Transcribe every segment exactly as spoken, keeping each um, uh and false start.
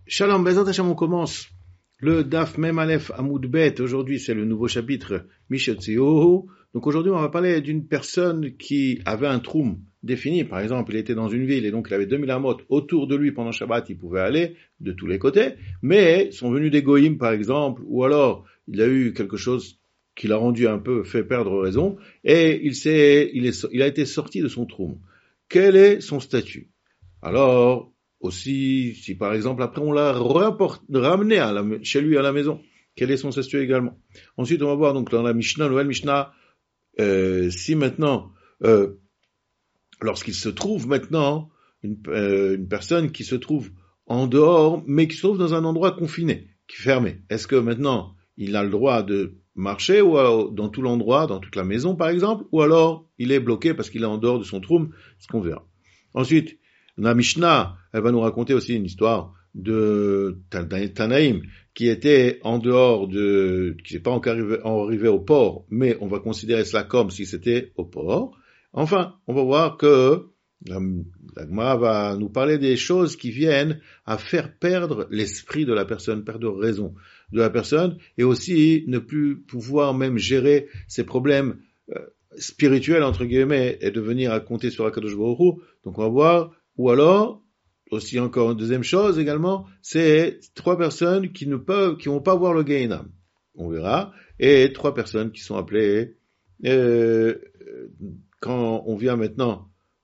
Shalom, Bezat Hashem, on commence le Daf Mem Aleph Amoud Bet. Aujourd'hui, c'est le nouveau chapitre Mishotzihu. Donc aujourd'hui, on va parler d'une personne qui avait un troum défini. Par exemple, il était dans une ville et donc il avait deux mille amot autour de lui pendant Shabbat. Il pouvait aller de tous les côtés. Mais sont venus des goïms, par exemple, ou alors il a eu quelque chose qui l'a rendu un peu fait perdre raison et il s'est, il est, il a été sorti de son troum. Quel est son statut? Alors, aussi, si par exemple, après on l'a rapporté, ramené à la, chez lui à la maison, quel est son statut également? Ensuite, on va voir donc dans la Mishnah, nouvelle Mishnah, euh, si maintenant, euh, lorsqu'il se trouve maintenant, une, euh, une personne qui se trouve en dehors, mais qui se trouve dans un endroit confiné, qui est fermé, est-ce que maintenant, il a le droit de marcher ou alors, dans tout l'endroit, dans toute la maison par exemple, ou alors il est bloqué parce qu'il est en dehors de son troum, ce qu'on verra. Ensuite, la Mishnah, elle va nous raconter aussi une histoire de Tanaïm qui était en dehors de, qui n'est pas encore arrivé, arrivé au port, mais on va considérer cela comme si c'était au port. Enfin, on va voir que la, la Gemara va nous parler des choses qui viennent à faire perdre l'esprit de la personne, perdre raison de la personne, et aussi ne plus pouvoir même gérer ses problèmes euh, spirituels, entre guillemets, et de venir à compter sur Akadosh Baruch Hu. Donc on va voir. Ou alors, aussi encore une deuxième chose également, c'est trois personnes qui ne peuvent, qui vont pas voir le Gehinam. On verra. Et trois personnes qui sont appelées, euh, quand on vient maintenant,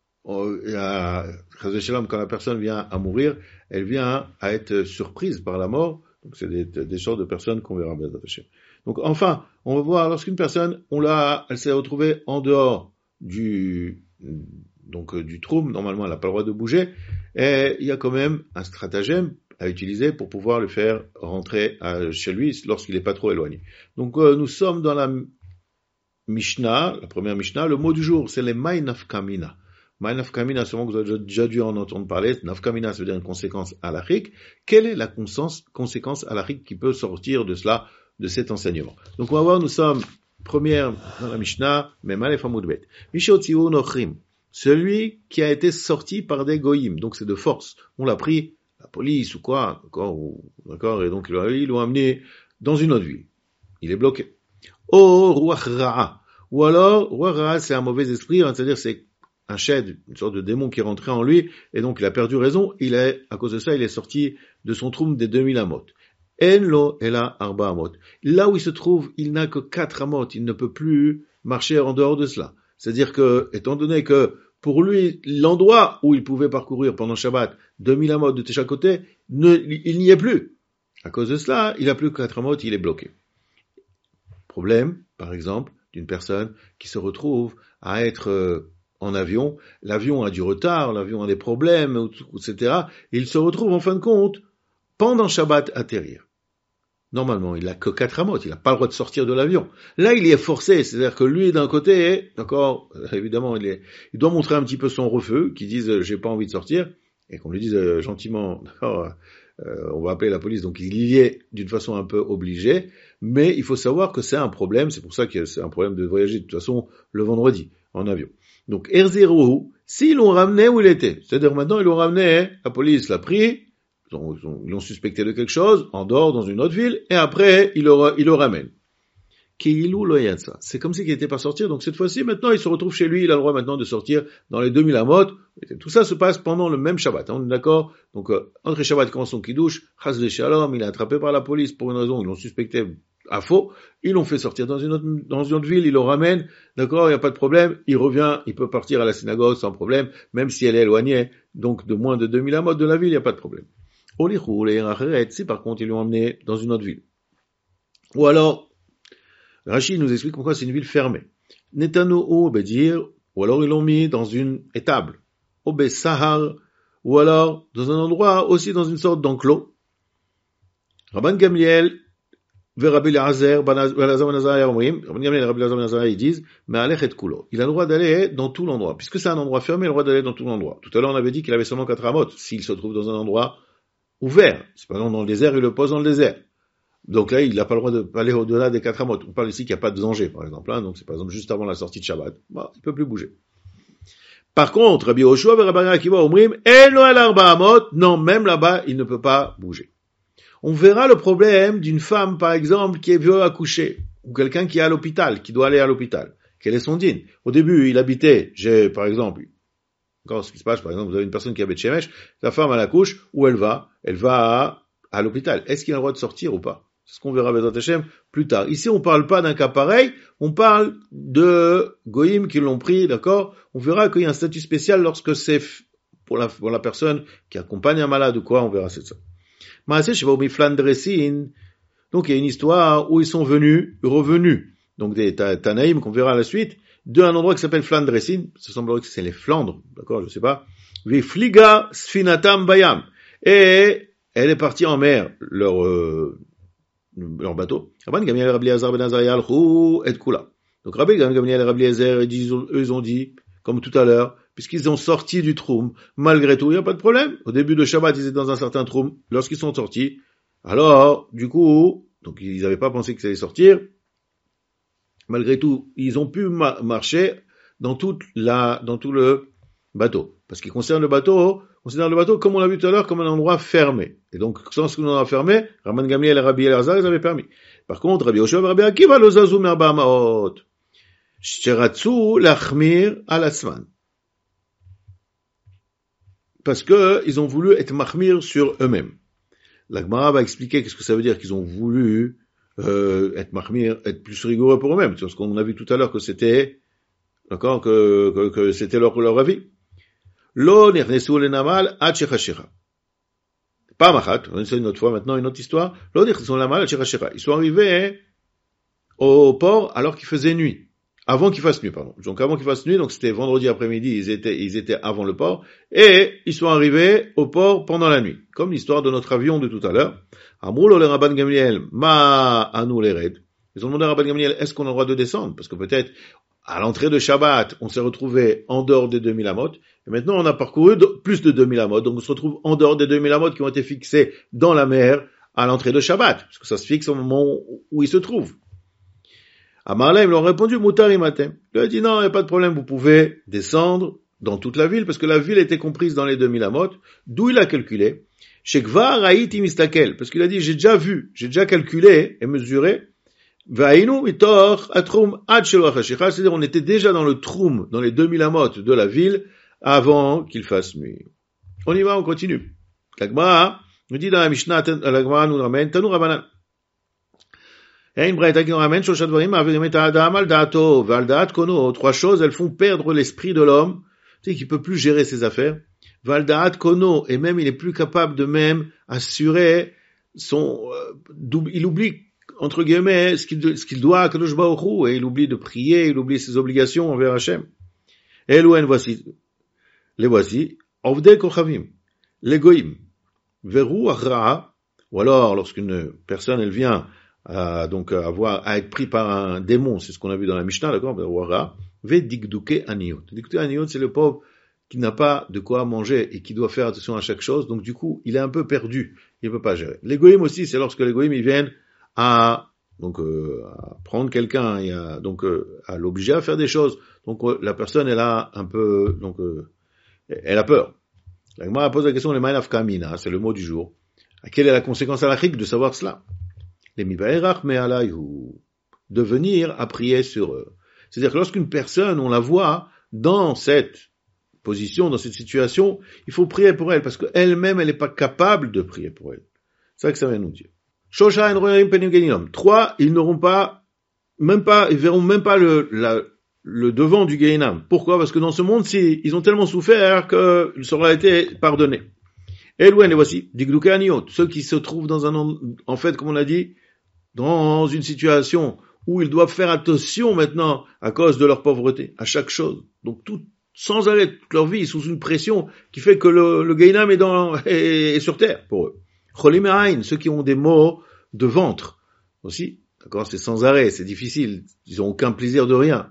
à, quand la personne vient à mourir, elle vient à être surprise par la mort. Donc c'est des, des sortes de personnes qu'on verra. Donc enfin, on va voir lorsqu'une personne, on l'a, elle s'est retrouvée en dehors du, donc euh, du troum, normalement elle n'a pas le droit de bouger, et il y a quand même un stratagème à utiliser pour pouvoir le faire rentrer à, chez lui lorsqu'il n'est pas trop éloigné. Donc euh, nous sommes dans la Mishnah, la première Mishnah, le mot du jour c'est les Mai Nafkamina. Mai Nafkamina, sûrement que vous avez déjà dû en entendre parler, Nafkamina ça veut dire une conséquence halachique. Quelle est la conséquence halachique qui peut sortir de cela, de cet enseignement? Donc on va voir, nous sommes première dans la Mishnah, Mem Aleph Amud Bet. Mishotzihu Nochrim. Celui qui a été sorti par des goïms, donc c'est de force. On l'a pris, la police ou quoi, d'accord, ou, d'accord, et donc ils l'ont amené dans une autre ville. Il est bloqué. Oh, Ruach Ra'a. Ou alors, Ruach Ra'a, c'est un mauvais esprit, hein, c'est-à-dire c'est un shed, une sorte de démon qui est rentré en lui, et donc il a perdu raison, il est, à cause de ça, il est sorti de son troum des deux mille amot. En lo ela arba amot. Là où il se trouve, il n'a que quatre amot, il ne peut plus marcher en dehors de cela. C'est-à-dire que, étant donné que pour lui, l'endroit où il pouvait parcourir pendant Shabbat deux mille amot de chaque côté, ne, il n'y est plus. À cause de cela, il n'a plus que quatre amot, il est bloqué. Problème, par exemple, d'une personne qui se retrouve à être euh, en avion. L'avion a du retard, l'avion a des problèmes, et cetera. Et il se retrouve en fin de compte, pendant Shabbat, atterrir. Normalement, il n'a que quatre amot, il n'a pas le droit de sortir de l'avion. Là, il y est forcé, c'est-à-dire que lui, d'un côté, d'accord, évidemment, il, est, il doit montrer un petit peu son refus, qu'il dise « j'ai pas envie de sortir », et qu'on lui dise euh, gentiment, d'accord, euh, on va appeler la police, donc il y est d'une façon un peu obligée, mais il faut savoir que c'est un problème, c'est pour ça que c'est un problème de voyager de toute façon le vendredi, en avion. Donc, Erzerohu, s'ils l'ont ramené où il était, c'est-à-dire maintenant ils l'ont ramené, la police l'a pris, Ils, ont, ils, ont, ils l'ont suspecté de quelque chose, en dehors, dans une autre ville, et après, il le, il le ramène. Keilou loyatsa. C'est comme s'il n'était pas sorti, donc cette fois-ci, maintenant, il se retrouve chez lui, il a le droit maintenant de sortir dans les deux mille amot. Tout ça se passe pendant le même Shabbat, hein, on est d'accord? Donc, euh, entre Shabbat, quand son kiddush, chas de shalom, il est attrapé par la police pour une raison, ils l'ont suspecté à faux, ils l'ont fait sortir dans une autre, dans une autre ville, ils le ramènent, d'accord, il n'y a pas de problème, il revient, il peut partir à la synagogue sans problème, même si elle est éloignée, donc de moins de deux mille amot de la ville, il n'y a pas de problème. Si par contre ils l'ont emmené dans une autre ville. Ou alors, Rachid nous explique pourquoi c'est une ville fermée. Netanu obedir, ou alors ils l'ont mis dans une étable. Obe sahar, ou alors dans un endroit aussi dans une sorte d'enclos. Rabban Gamliel, Rabbi Elazar ben Azariah, Rabban Gamliel et Rabbi Elazar ben Azariah, ils disent, mais alechet kulo. Il a le droit d'aller dans tout l'endroit. Puisque c'est un endroit fermé, il a le droit d'aller dans tout l'endroit. Tout à l'heure on avait dit qu'il avait seulement quatre amot. S'il se trouve dans un endroit ouvert. C'est pas dans le désert, il le pose dans le désert. Donc là, il n'a pas le droit d'aller au-delà des quatre amot. On parle ici qu'il n'y a pas de danger, par exemple. Hein, donc c'est par exemple juste avant la sortie de Shabbat. Bon, il peut plus bouger. Par contre, Rabbi Yoshua et Rabbi Akiva Omrim, Elo el arba amot, non, même là-bas, il ne peut pas bouger. On verra le problème d'une femme, par exemple, qui veut accoucher, ou quelqu'un qui est à l'hôpital, qui doit aller à l'hôpital. Quel est son dîne? Au début, il habitait, j'ai, par exemple, encore ce qui se passe, par exemple, vous avez une personne qui habite chez Mèche, la femme à la couche, où elle va? Elle va à, à l'hôpital. Est-ce qu'il a le droit de sortir ou pas? C'est ce qu'on verra Bezrat Hashem plus tard. Ici, on parle pas d'un cas pareil, on parle de goïm qui l'ont pris, d'accord? On verra qu'il y a un statut spécial lorsque c'est pour la, pour la personne qui accompagne un malade ou quoi, on verra c'est ça. Donc il y a une histoire où ils sont venus, revenus, donc des Tanaïm qu'on verra à la suite, d'un endroit qui s'appelle Flandresin, ça semblerait que c'est les Flandres, d'accord, je sais pas. Vifliga sfinatam bayam. Et elle est partie en mer, leur, euh, leur bateau. Rabban Gamliel, Rabbi Eliezer ben Azariah, et Kula. Donc Rabbi Gamliel et Rabbi Eliezer, eux ils ont dit, comme tout à l'heure, puisqu'ils ont sorti du troum, malgré tout, il n'y a pas de problème. Au début de Shabbat, ils étaient dans un certain troum. Lorsqu'ils sont sortis, alors, du coup, donc ils n'avaient pas pensé que ça allait sortir. Malgré tout, ils ont pu ma- marcher dans toute la, dans tout le bateau. Parce qu'il concerne le bateau, on considère le bateau, comme on l'a vu tout à l'heure, comme un endroit fermé. Et donc, sans ce qu'on a fermé, Rabban Gamliel et Rabbi Eliezer, ils avaient permis. Par contre, Rabbi Yoshua et Rabbi Akiva, lo zazu merba maot. Sheratzu lachmir al asman. Parce que ils ont voulu être mahmir sur eux-mêmes. La Gemara va expliquer qu'est-ce que ça veut dire qu'ils ont voulu euh, être mahmir, être plus rigoureux pour eux-mêmes. Parce qu'on a vu tout à l'heure que c'était, d'accord, que, que, que c'était leur, leur avis. Lo nirnesu lenamal ad shechashira. Pas machat, c'est une autre fois maintenant, une autre histoire. Lo nirnesu lenamal ad shechashira. Ils sont arrivés au port alors qu'il faisait nuit. Avant qu'il fasse nuit, pardon. Donc avant qu'il fasse nuit, donc c'était vendredi après-midi, ils étaient, ils étaient avant le port, et ils sont arrivés au port pendant la nuit. Comme l'histoire de notre avion de tout à l'heure. Amroul le Rabban Gamliel, ma anu lered. Ils ont demandé à Rabban Gamliel, est-ce qu'on a le droit de descendre? Parce que peut-être, à l'entrée de Shabbat, on s'est retrouvé en dehors des deux mille amot, et maintenant on a parcouru plus de deux mille amot, donc on se retrouve en dehors des deux mille amot qui ont été fixés dans la mer à l'entrée de Shabbat, parce que ça se fixe au moment où ils se trouvent. Amarla, ils lui ont répondu, Moutarimatem. Il a dit, non, il n'y a pas de problème, vous pouvez descendre dans toute la ville, parce que la ville était comprise dans les deux mille amot, d'où il a calculé, Shekvar Haïti Mistakel, parce qu'il a dit, j'ai déjà vu, j'ai déjà calculé et mesuré, Vainu Mitor Atrum Ad Shelo Achashicha, c'est-à-dire on était déjà dans le troum, dans les deux mille amot de la ville, avant qu'il fasse nuit. On y va, on continue. La Gemara nous dit dans la Mishnah, la Gemara nous ramène, Tanu Rabbanan. Trois choses, elles font perdre l'esprit de l'homme, tu sais, qu'il peut plus gérer ses affaires. Valdaat kono, et même il est plus capable de même assurer son, euh, il oublie, entre guillemets, ce qu'il, ce qu'il doit à Kadosh Baruch Hu, et il oublie de prier, il oublie ses obligations envers Hachem. Et louen, voici, les voici, Ovdei Kochavim, les Goïm, Veru Achra'a, ou alors, lorsqu'une personne, elle vient, à, donc, à avoir, à être pris par un démon, c'est ce qu'on a vu dans la Mishnah, d'accord, Ve Digduke Aniot. Digduke Aniot, c'est le pauvre qui n'a pas de quoi manger et qui doit faire attention à chaque chose, donc du coup, il est un peu perdu, il ne peut pas gérer. Les Goïm aussi, c'est lorsque les Goïm, ils viennent à, donc, euh, à prendre quelqu'un et à, donc, euh, à l'obliger à faire des choses. Donc, euh, la personne, elle a un peu, donc, euh, elle a peur. La Gemara pose la question, les Ma'anaf Kamina, c'est le mot du jour. Quelle est la conséquence halachique de savoir cela? Les Mibaerach Me'alayhu, de venir à prier sur eux. C'est-à-dire que lorsqu'une personne, on la voit dans cette position, dans cette situation, il faut prier pour elle, parce qu'elle-même, elle n'est pas capable de prier pour elle. C'est ça que ça vient nous dire. Shosha en royarim penim geinom. Trois, ils n'auront pas, même pas, ils verront même pas le, la, le devant du Gehinam. Pourquoi? Parce que dans ce monde-ci, ils ont tellement souffert que ça aura été pardonné. Et loin, les voici, digduke aniot, ceux qui se trouvent dans un, en fait, comme on l'a dit, dans une situation où ils doivent faire attention maintenant à cause de leur pauvreté, à chaque chose. Donc tout, sans arrêt, toute leur vie, sous une pression qui fait que le, le Gehinam est dans, est, est sur terre pour eux. Cholim ha'ain, ceux qui ont des maux de ventre, aussi. D'accord? C'est sans arrêt, c'est difficile. Ils ont aucun plaisir de rien.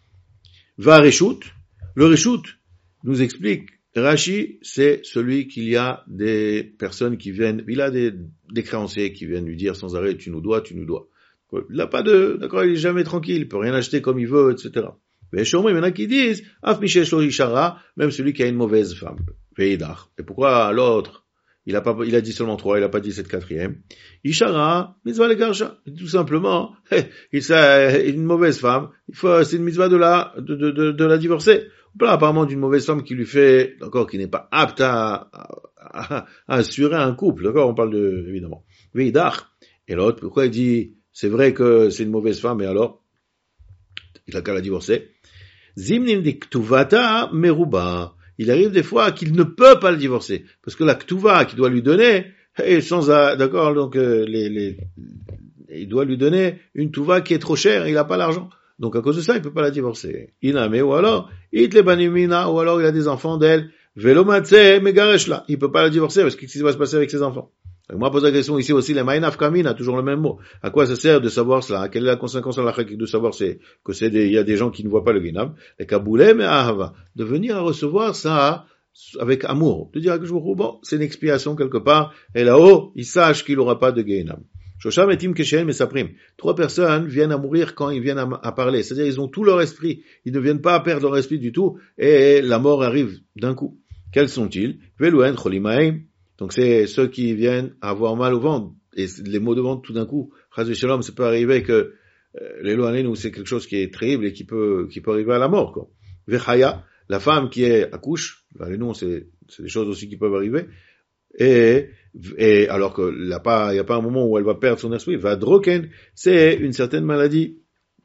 Va Reshut. Le Reshut nous explique, Rashi, c'est celui qu'il y a des personnes qui viennent, il a des, des créanciers qui viennent lui dire sans arrêt, tu nous dois, tu nous dois. Il n'a pas de, d'accord, il est jamais tranquille, il peut rien acheter comme il veut, et cetera. Mais chez moi, il y en a qui disent, Af Mishesh lo Ishara, même celui qui a une mauvaise femme. Veidach. Et pourquoi l'autre, il a pas, il a dit seulement trois, il a pas dit cette quatrième. Ishara, mitzvah le garsha. Tout simplement, il c'est une mauvaise femme, il faut, c'est une mitzvah de la, de, de, de, de la divorcer. Pas apparemment d'une mauvaise femme qui lui fait, d'accord, qui n'est pas apte à, à, à assurer un couple, d'accord, on parle de, évidemment. Veidach. Et l'autre, pourquoi il dit, c'est vrai que c'est une mauvaise femme, et alors, il a qu'à la divorcer. Zimnim di ktuvata meruba. Il arrive des fois qu'il ne peut pas le divorcer, parce que la ktuva qu'il doit lui donner, est sans, d'accord, donc, euh, les, les, il doit lui donner une tuva qui est trop chère, et il n'a pas l'argent. Donc à cause de ça, il peut pas la divorcer. Iname, ou alors, it le banimina, ou alors il a des enfants d'elle, velomatse megareshla. Il peut pas la divorcer, parce que qu'est-ce qui va se passer avec ses enfants? Donc, moi, pose la question ici aussi, les ma'inaf kamina, toujours le même mot. À quoi ça sert de savoir cela? Quelle est la conséquence de la de savoir c'est, que c'est des, il y a des gens qui ne voient pas le guinam? Les kaboulem et ahava. De venir à recevoir ça avec amour. De dire que je vous bon, c'est une expiation quelque part, et là-haut, il sache qu'il n'aura pas de guinam. Shosham etim keshen mesaprim. Trois personnes viennent à mourir quand ils viennent à, à parler. C'est-à-dire, ils ont tout leur esprit. Ils ne viennent pas à perdre leur esprit du tout, et la mort arrive d'un coup. Quels sont-ils? Velouen cholimaim. Donc c'est ceux qui viennent avoir mal au ventre, et les maux de ventre tout d'un coup, Chas v'Shalom, ça peut arriver que euh, les loanés, c'est quelque chose qui est terrible et qui peut qui peut arriver à la mort, quoi. Vechaya, la femme qui est accouche, les noms c'est c'est des choses aussi qui peuvent arriver, et et alors que il y a pas il y a pas un moment où elle va perdre son esprit. Vadroken, c'est une certaine maladie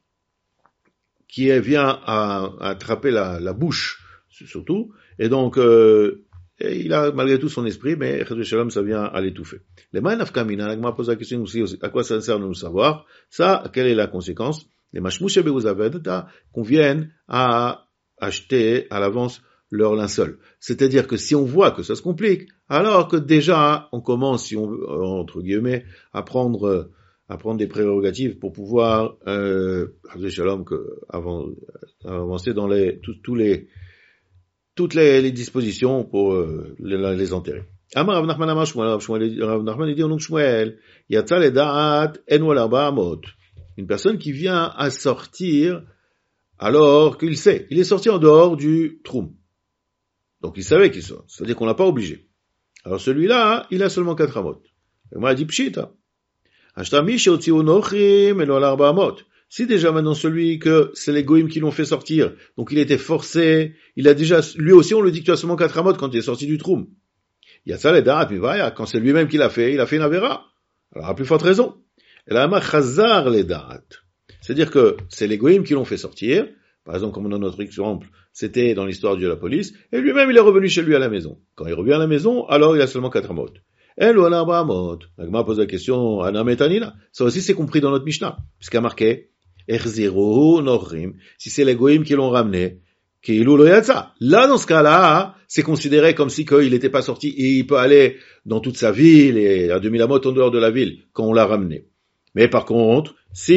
qui vient à, à attraper la la bouche surtout, et donc euh, et il a malgré tout son esprit, mais Chas v'Shalom, ça vient à l'étouffer. Les ma'inaf kamina, la Gemara pose la question aussi, à quoi ça sert de nous savoir? Ça, quelle est la conséquence? Les mashmouche be'uzavedta, qu'on vienne à acheter à l'avance leur linceul. C'est-à-dire que si on voit que ça se complique, alors que déjà, on commence, si on veut, entre guillemets, à prendre, à prendre des prérogatives pour pouvoir, euh, Chas v'Shalom, que, avant, avancer dans les, tous, tous les, toutes les, les dispositions pour euh, les, les enterrer. Amar Rav Nachman Amar Shmuel, Rav Nachman dit au nom de Shmuel, Yatsa ledaat en l'arba amot. Une personne qui vient à sortir alors qu'il sait, il est sorti en dehors du troum. Donc il savait qu'il sort, c'est-à-dire qu'on l'a pas obligé. Alors celui-là, il a seulement quatre amot. Et moi, il dit pshita. Ashtami sheotziu nochim en l'arba amot. Si déjà maintenant celui que c'est les goïms qui l'ont fait sortir, donc il était forcé, il a déjà, lui aussi on lui dit que tu as seulement quatre amot quand il est sorti du troum. Il y a ça les darat, mais voilà, quand c'est lui-même qui l'a fait, il a fait une avéra. Alors à plus forte raison. Et là, ma chazar les darat. C'est-à-dire que c'est les goïms qui l'ont fait sortir. Par exemple, comme dans notre exemple, c'était dans l'histoire de la police, et lui-même il est revenu chez lui à la maison. Quand il revient à la maison, alors il a seulement quatre amot. El ou l'arba amot. La Gemara pose la question, Ana metanina. Ça aussi c'est compris dans notre Mishnah, puisqu'il y a marqué, Echziru nochrim, si c'est les goïms qui l'ont ramené, Keilu lo yatsa. Là, dans ce cas-là, c'est considéré comme si qu'il n'était pas sorti et il peut aller dans toute sa ville et à deux mille amot en dehors de la ville quand on l'a ramené. Mais par contre,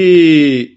si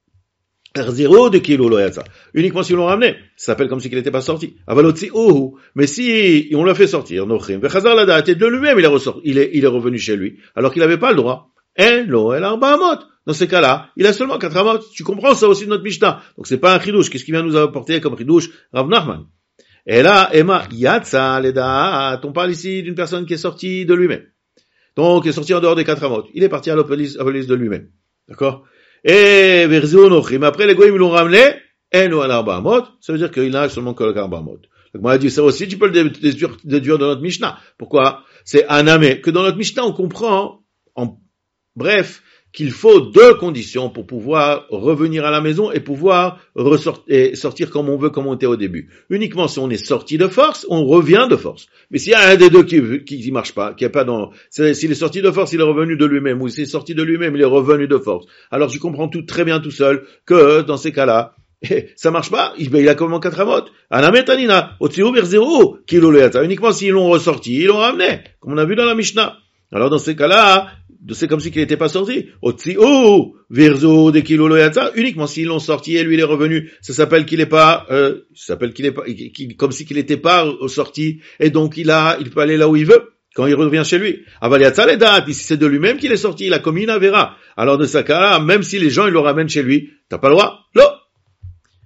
Echziru de Keilu lo yatsa, uniquement si l'on l'a ramené, ça s'appelle comme si qu'il n'était pas sorti. Avalotzi ohu. Mais si on l'a fait sortir, nochrim, vechazar la date, et de lui-même il est ressorti, il est, il est revenu chez lui, alors qu'il n'avait pas le droit. En lo el arba amot. Dans ces cas-là, il a seulement quatre amot. Tu comprends ça aussi de notre Mishnah. Donc c'est pas un chidouche. Qu'est-ce qu'il vient nous apporter comme chidouche? Rav Nachman. Et là, Emma, yatsa ledat. On parle ici d'une personne qui est sortie de lui-même. Donc, il est sorti en dehors des quatre amot. Il est parti à la police, à la police de lui-même. D'accord? Et verzo nochrim. Après, les goyim l'ont ramené. En lo el arba amot. Ça veut dire qu'il n'a seulement que le arba amot. Donc, moi, a dit ça aussi, tu peux le déduire, déduire dans notre Mishnah. Pourquoi? C'est anamé. Que dans notre Mishnah, on comprend, en bref, qu'il faut deux conditions pour pouvoir revenir à la maison et pouvoir ressortir, sortir comme on veut, comme on était au début. Uniquement si on est sorti de force, on revient de force. Mais s'il y a un des deux qui, qui, qui marche pas, qui est pas dans, c'est, s'il est sorti de force, il est revenu de lui-même, ou s'il est sorti de lui-même, il est revenu de force. Alors je comprends tout, très bien tout seul, que, dans ces cas-là, ça marche pas, il, il a comment quatre amot? Anametanina, otsiu berzero, kilo leata. Uniquement s'ils l'ont ressorti, ils l'ont ramené, comme on a vu dans la Mishnah. Alors dans ces cas-là, c'est comme si qu'il n'était pas sorti. Otsiu verzo de kilo loyatsa, uniquement s'ils l'ont sorti et lui il est revenu, ça s'appelle qu'il est pas, euh, ça s'appelle qu'il est pas, qu'il, comme si qu'il n'était pas sorti, et donc il a, il peut aller là où il veut, quand il revient chez lui. Avaliatsa les dates, si c'est de lui-même qu'il est sorti, il a commis une avéra. Alors de ce cas-là, même si les gens ils le ramènent chez lui, t'as pas le droit. Là.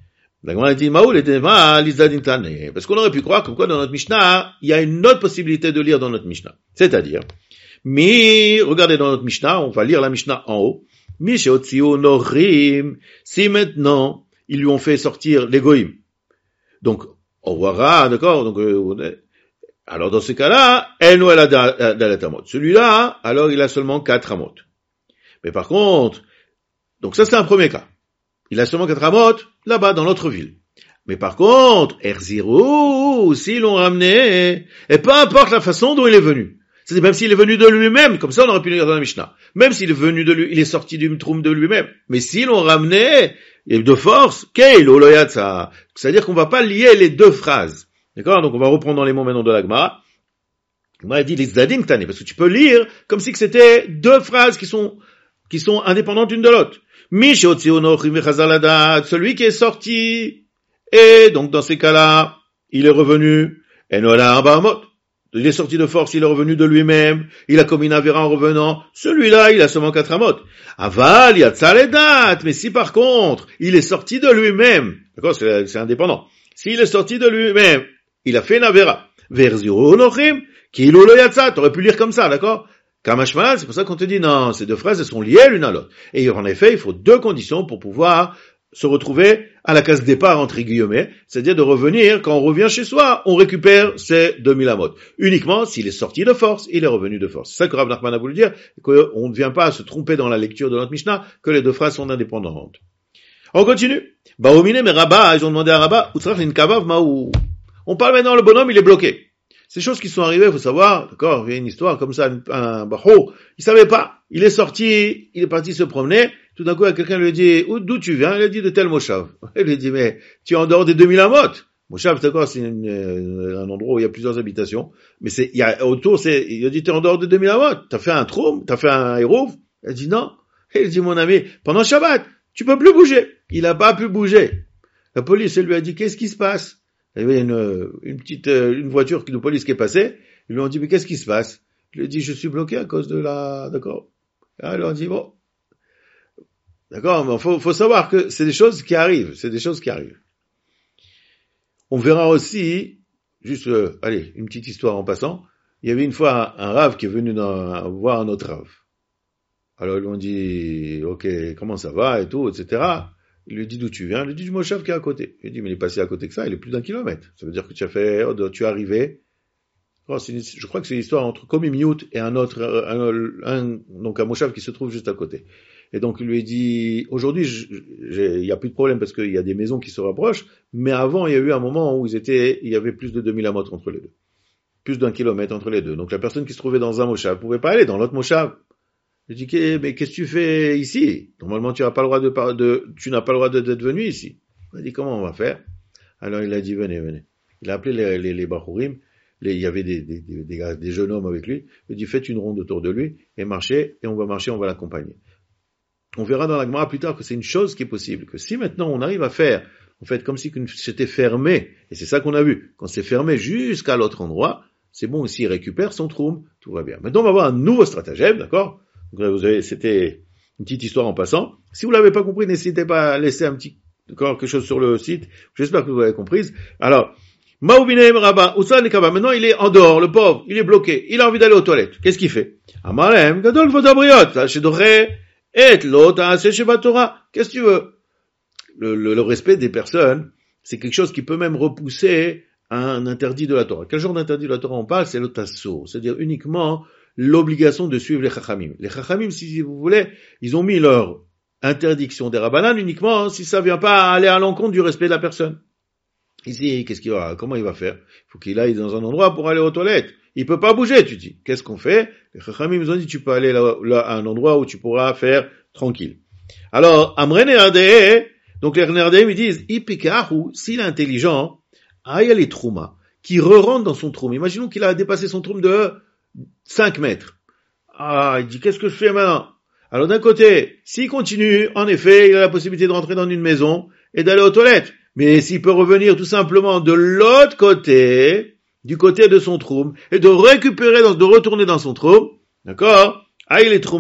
La Gemara dit, Maoul était ma l'Izdadin Tane. Parce qu'on aurait pu croire comme quoi dans notre Mishnah, il y a une autre possibilité de lire dans notre Mishnah. C'est-à-dire, mi, regardez dans notre Mishnah, on va lire la Mishnah en haut. Mi sheotziu norim. Si maintenant, ils lui ont fait sortir les goïm. Donc, on verra, d'accord, donc, euh, alors dans ce cas-là, eno el adalet amot. Celui-là, alors il a seulement quatre amot. Mais par contre, donc ça c'est un premier cas. Il a seulement quatre amot, là-bas, dans l'autre ville. Mais par contre, Erzirou, s'ils l'ont ramené, et peu importe la façon dont il est venu. C'est-à-dire, même s'il est venu de lui-même, comme ça on aurait pu le lire dans la Mishnah. Même s'il est venu de lui, il est sorti du troum de lui-même. Mais s'ils l'ont ramené, de force, Keil, Oloyatsa. C'est-à-dire qu'on va pas lier les deux phrases. D'accord? Donc on va reprendre dans les mots maintenant de la Gemara. La Gemara dit les Zadim Tane, parce que tu peux lire comme si que c'était deux phrases qui sont, qui sont indépendantes l'une de l'autre. Celui qui est sorti, et donc dans ces cas-là, il est revenu, il est sorti de force, il est revenu de lui-même, il a commis une avéra en revenant, celui-là, il a seulement quatre amot. Aval, yatzaledat, mais si par contre, il est sorti de lui-même, d'accord, c'est, c'est indépendant, s'il est sorti de lui-même, il a fait une avéra, verziro nochim, kilo lo yatsa, t'aurais pu lire comme ça, d'accord? Kamashmal, c'est pour ça qu'on te dit non, ces deux phrases, elles sont liées l'une à l'autre. Et en effet, il faut deux conditions pour pouvoir se retrouver à la case départ, entre guillemets, c'est-à-dire de revenir, quand on revient chez soi, on récupère ces deux mille amot. Uniquement s'il est sorti de force, il est revenu de force. C'est ça que Rav Nachman a voulu dire, qu'on ne vient pas à se tromper dans la lecture de notre Mishnah, que les deux phrases sont indépendantes. On continue. Baomine, mais Rabat, ils ont demandé à Rabat, Utsrach Linkavav Maou. On parle maintenant, le bonhomme, il est bloqué. Ces choses qui sont arrivées, il faut savoir, d'accord, il y a une histoire comme ça, un, un baho, il savait pas, il est sorti, il est parti se promener, tout d'un coup, quelqu'un lui dit, d'où tu viens? Il a dit de tel Moshav. Il lui dit, mais tu es en dehors des deux mille amot. Moshav, c'est quoi? C'est une, un endroit où il y a plusieurs habitations, mais c'est, il y a, autour, c'est, il a dit, t'es en dehors des deux mille amot. T'as fait un troum, t'as fait un héros. Il a dit, non. Il dit, mon ami, pendant Shabbat, tu peux plus bouger. Il a pas pu bouger. La police, elle lui a dit, qu'est-ce qui se passe? Il y avait une, une petite, une voiture de police qui est passée. Ils lui ont dit, mais qu'est-ce qui se passe? Il lui a dit, je suis bloqué à cause de la, d'accord. Alors, ils lui ont dit, bon. D'accord, mais faut, faut savoir que c'est des choses qui arrivent. C'est des choses qui arrivent. On verra aussi, juste, euh, allez, une petite histoire en passant. Il y avait une fois un, un rave qui est venu dans, voir un autre rave. Alors, ils lui ont dit, ok, comment ça va et tout, et cetera. Il lui dit d'où tu viens. Il lui dit du Moshav qui est à côté. Il lui dit, mais il est passé à côté que ça, il est plus d'un kilomètre. Ça veut dire que tu as fait, tu es arrivé. Oh, c'est une, je crois que c'est l'histoire entre Komi Miout et un autre, un, un, donc un Moshav qui se trouve juste à côté. Et donc il lui dit, aujourd'hui, il n'y a plus de problème parce qu'il y a des maisons qui se rapprochent, mais avant, il y a eu un moment où ils étaient, il y avait plus de deux mille amot entre les deux. Plus d'un kilomètre entre les deux. Donc la personne qui se trouvait dans un Moshav pouvait pas aller dans l'autre Moshav. Il dit, mais qu'est-ce que tu fais ici? Normalement, tu n'as pas le droit de, de, tu n'as pas le droit de, d'être venu ici. Il a dit, comment on va faire? Alors, il a dit, venez, venez. Il a appelé les, les, les Bachurim. Les, il y avait des, des, des, des, des jeunes hommes avec lui. Il a dit, faites une ronde autour de lui et marchez, et on va marcher, on va l'accompagner. On verra dans la Gemara plus tard que c'est une chose qui est possible. Que si maintenant on arrive à faire, en fait, comme si c'était fermé, et c'est ça qu'on a vu, quand c'est fermé jusqu'à l'autre endroit, c'est bon aussi, il récupère son troum, tout va bien. Maintenant, on va voir un nouveau stratagème, d'accord? Donc, vous avez, c'était une petite histoire en passant. Si vous l'avez pas compris, n'hésitez pas à laisser un petit, encore quelque chose sur le site. J'espère que vous l'avez comprise. Alors, Maoubinem Rabba, Utsal Nekava. Maintenant, il est en dehors, le pauvre. Il est bloqué. Il a envie d'aller aux toilettes. Qu'est-ce qu'il fait? Amalem, Gadol Vodabriot, Shedoré, Et Lota, Sesheba Torah. Qu'est-ce que tu veux? Le, le, le respect des personnes, c'est quelque chose qui peut même repousser un interdit de la Torah. Quel genre d'interdit de la Torah on parle? C'est le tasso. C'est-à-dire uniquement l'obligation de suivre les chachamim. Les chachamim, si vous voulez, ils ont mis leur interdiction des rabbanan uniquement si ça vient pas aller à l'encontre du respect de la personne. Ici, qu'est-ce qu'il va, comment il va faire? Il faut qu'il aille dans un endroit pour aller aux toilettes. Il peut pas bouger, tu dis. Qu'est-ce qu'on fait? Les chachamim nous ont dit, tu peux aller là, là, à un endroit où tu pourras faire tranquille. Alors, Amren et donc les Nerdéim, ils disent, Ipikahu, s'il est intelligent, aïe les trouma, qui re-rentre dans son troum. Imaginons qu'il a dépassé son troum de cinq mètres. Ah, il dit, qu'est-ce que je fais maintenant? Alors d'un côté, s'il continue, en effet, il a la possibilité de rentrer dans une maison et d'aller aux toilettes. Mais s'il peut revenir tout simplement de l'autre côté, du côté de son troum, et de récupérer, dans, de retourner dans son troum, d'accord? Aïe les trouma,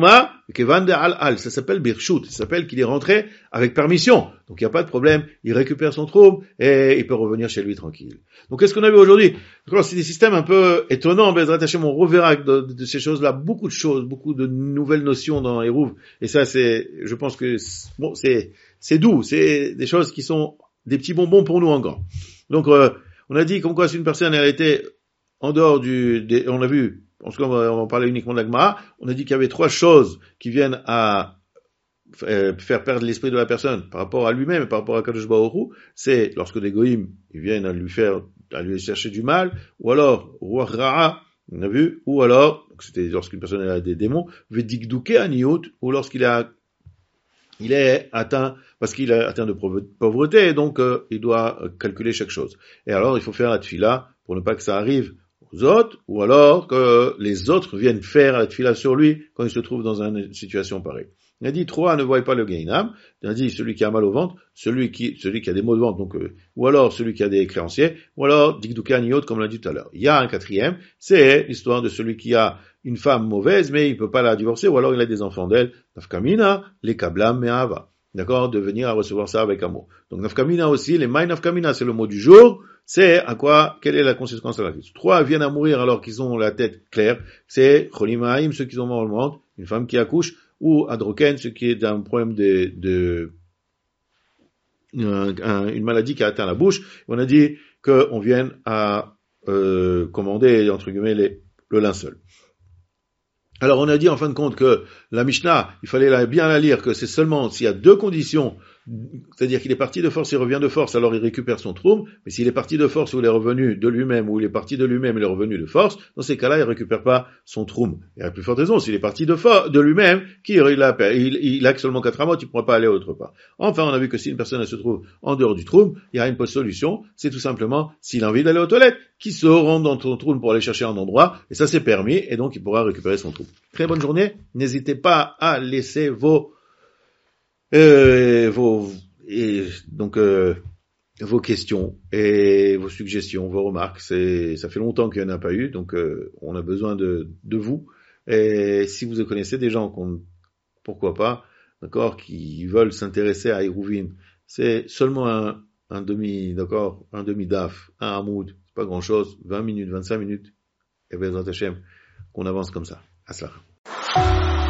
Kevan de al al, ça s'appelle birshut, ça s'appelle qu'il est rentré avec permission. Donc il n'y a pas de problème, il récupère son trouble et il peut revenir chez lui tranquille. Donc qu'est-ce qu'on a vu aujourd'hui? C'est des systèmes un peu étonnants, Bezrat Hashem, on reverra de, de, de ces choses-là, beaucoup de choses, beaucoup de nouvelles notions dans Hérouv. Et ça c'est, je pense que, bon, c'est, c'est doux, c'est des choses qui sont des petits bonbons pour nous encore. Donc euh, on a dit comme quoi si une personne elle était en dehors du, des, on a vu, en tout cas, on va parler uniquement de la Gemara. On a dit qu'il y avait trois choses qui viennent à euh, faire perdre l'esprit de la personne par rapport à lui-même et par rapport à Kadosh Baruch Hu. C'est lorsque des goïms ils viennent à lui faire, à lui chercher du mal, ou alors Ruach Ra'a, on a vu, ou alors, donc c'était lorsqu'une personne a des démons, Vedigduke Aniut, ou lorsqu'il a, il est atteint, parce qu'il est atteint de pauvreté, et donc euh, il doit calculer chaque chose. Et alors il faut faire la tfila pour ne pas que ça arrive aux autres, ou alors que les autres viennent faire la tfila sur lui quand il se trouve dans une situation pareille. Il a dit, trois, ne voyez pas le gainam. Il a dit, celui qui a mal au ventre, celui qui, celui qui a des maux de ventre, donc, euh, ou alors celui qui a des créanciers, ou alors, dikdouka niot, comme on l'a dit tout à l'heure. Il y a un quatrième, c'est l'histoire de celui qui a une femme mauvaise, mais il peut pas la divorcer, ou alors il a des enfants d'elle. Nafkamina, les kablam, me'ava. D'accord? De venir à recevoir ça avec amour. Donc, nafkamina aussi, les maï nafkamina, c'est le mot du jour. C'est à quoi, quelle est la conséquence de la vie. Trois viennent à mourir alors qu'ils ont la tête claire. C'est cholimaïm, ceux qui ont mal au ventre, une femme qui accouche, ou adroken, ce qui est un problème de, de un, un, une maladie qui a atteint la bouche. On a dit qu'on vienne à euh, commander, entre guillemets, les, le linceul. Alors on a dit en fin de compte que la Mishnah, il fallait la, bien la lire, que c'est seulement s'il y a deux conditions, c'est-à-dire qu'il est parti de force, il revient de force, alors il récupère son trouble, mais s'il est parti de force ou il est revenu de lui-même, ou il est parti de lui-même et il est revenu de force, dans ces cas-là, il récupère pas son trouble. Et à plus forte raison, s'il est parti de for- de lui-même, qui il a, il, il a que seulement quatre amotes, il ne pourra pas aller autre part. Enfin, on a vu que si une personne elle se trouve en dehors du trouble, il y a une solution, c'est tout simplement, s'il a envie d'aller aux toilettes, qu'il se rende dans son trouble pour aller chercher un endroit, et ça c'est permis, et donc il pourra récupérer son trouble. Très bonne journée, n'hésitez pas à laisser vos, euh, vos, et donc euh, vos questions et vos suggestions, vos remarques. C'est, ça fait longtemps qu'il n'y en a pas eu, donc euh, on a besoin de, de vous. Et si vous connaissez des gens, qu'on, pourquoi pas, d'accord, qui veulent s'intéresser à Hérouvim, c'est seulement un, un demi, d'accord, un demi daf, un hamoud, c'est pas grand chose, vingt minutes, vingt-cinq minutes, et Bezrat Hashem, qu'on avance comme ça. Aslah.